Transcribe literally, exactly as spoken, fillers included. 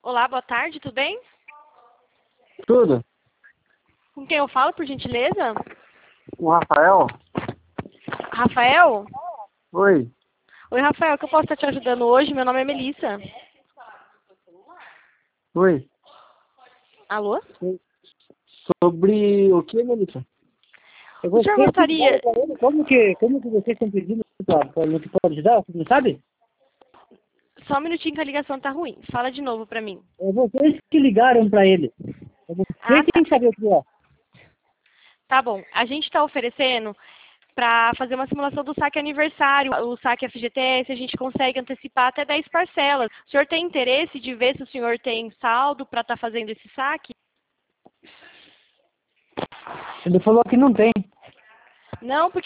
Olá, boa tarde, tudo bem? Tudo. Com quem eu falo, por gentileza? O Rafael? Rafael? Oi. Oi, Rafael, que eu posso estar te ajudando hoje? Meu nome é Melissa. Oi. Alô? Sobre o que, Melissa? É O senhor você que ligaram gostaria... pra ele? Como que, como que vocês estão pedindo pra, pra, no que pode ajudar? Você não sabe? Só um minutinho que a ligação tá ruim. Fala de novo pra mim. É vocês que ligaram pra ele. É Ah, você que tá. tem que saber o que é. Tá bom. A gente está oferecendo para fazer uma simulação do saque aniversário, o saque F G T S, a gente consegue antecipar até dez parcelas. O senhor tem interesse de ver se o senhor tem saldo para estar fazendo esse saque? Ele falou que não tem. Não, porque